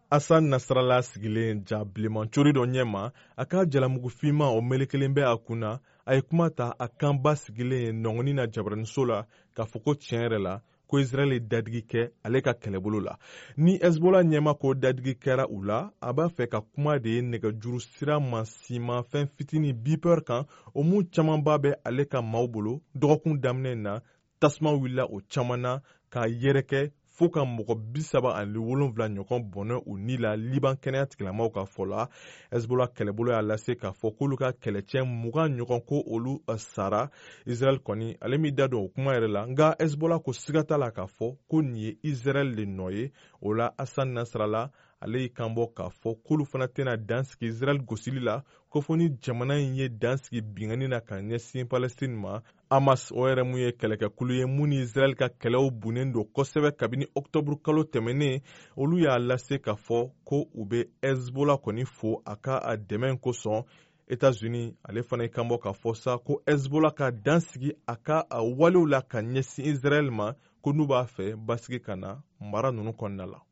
Asan Nasrallah sigilen ja bilenmancori dɔ ɲɛma a ka jalamugufinma o melekelen bɛ a kunna a ye kuma ta a kan ba sigilen nɔngɔnin na jabaraniso la k'a fɔ ko tiɲɛ yɛrɛ la ko Israel ye dadigi kɛ ale ka kɛlɛbolo la. Ni Hezbollah ɲɛma ko dadigi kɛra u la, a b'a fɛ ka kuma de ye nɛgɛjuru sira mansinmafɛn fitinin beeper kan o mun camanba bɛ ale ka maaw bolo dɔgɔkun daminɛ na tasuma wulila o caman na k'a yɛrɛkɛ fo ka mɔgɔ 37 ɲɔgɔn bɔnɛ u ni la Liban kɛnɛya tigilamaw ka fɔ la. Hezbollah kɛlɛbolo y'a lase k'a fɔ k'olu ka kɛlɛcɛ 20 ɲɔgɔn ko olu sara. Israel kɔni ale m'i da don o kuma yɛrɛ la, nka Hezbollah ko siga t'a la k'a fɔ ko nin ye Israel de nɔ ye. O la Asan Nasrallah ale y'i kanbɔ k'a fɔ k'olu fana tɛna dan sigi Israel gosili la ko fɔ ni jamana in ye dan sigi bingani na ka ɲɛsin Palestine ma. Hamas o yɛrɛ mun ye kɛlɛkɛkulu ye mun ni Israel ka kɛlɛw bunnen don kosɛbɛ kabini octobre kalo tɛmɛnen, olu y'a lase k'a fɔ ko u bɛ Hezbollah kɔni fo a ka a dɛmɛ kosɔn. États-Unis ale fana y'i kanbɔ k'a fɔ sa ko Hezbollah ka dan sigi a ka a walew la ka ɲɛsin Israel ma ko n'u b'a fɛ basigi ka na mara ninnu kɔnɔna la.